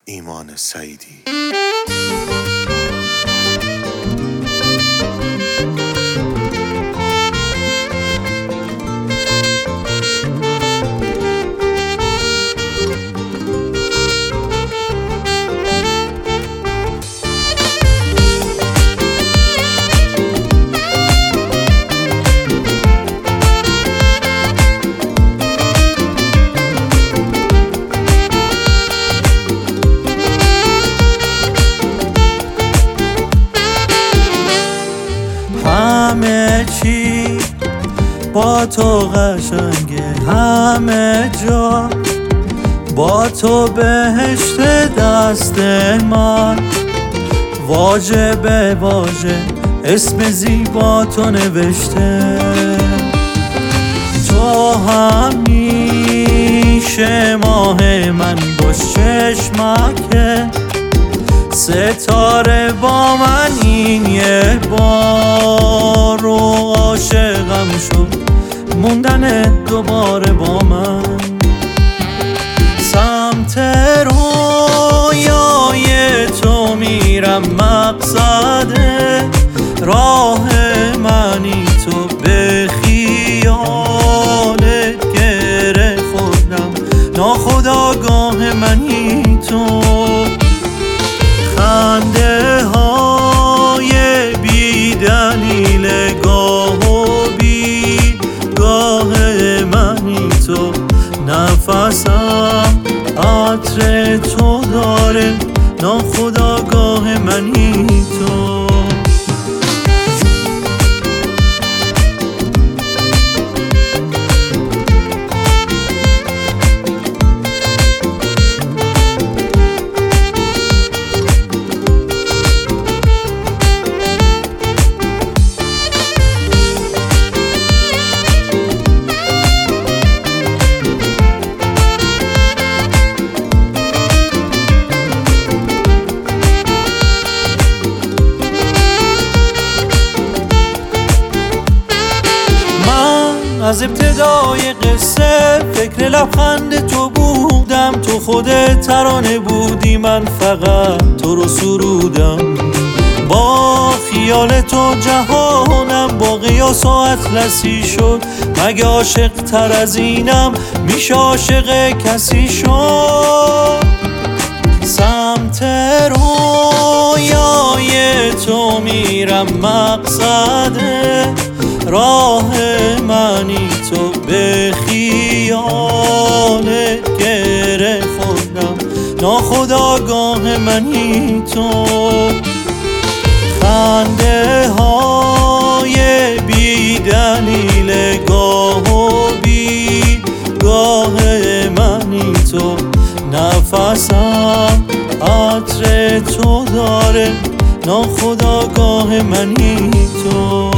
ایمان سعیدی. همه چی با تو قشنگه، همه جا با تو بهشت دست من، واژه به واژه اسم زیبا تو نوشته. تو همیشه ماه من باش، چشمکه ستاره با من این یه بار، و عاشقم شد موندن دوباره با من. سمت رویای تو میرم، مقصد راه منی تو، به خیالت گره خوردم، ناخودآگاه منی تو. خنده های بی دلیل گاه و بی گاه منی تو، نفسم عطر تو داره، ناخودآگاه منی تو. از ابتدای قصه فکر لبخند تو بودم، تو خودت ترانه بودی، من فقط تو رو سرودم. با خیال تو جهانم با قیاس و اطلسی شد، مگه عاشق تر از اینم میشه عاشق کسی شد؟ سمت رویای تو میرم، مقصد راه منی تو، به خیالت گره خوردم، ناخودآگاه منی تو. خنده های بی دلیل گاه و بی گاه منی تو، نفسم عطر تو داره، ناخودآگاه منی تو.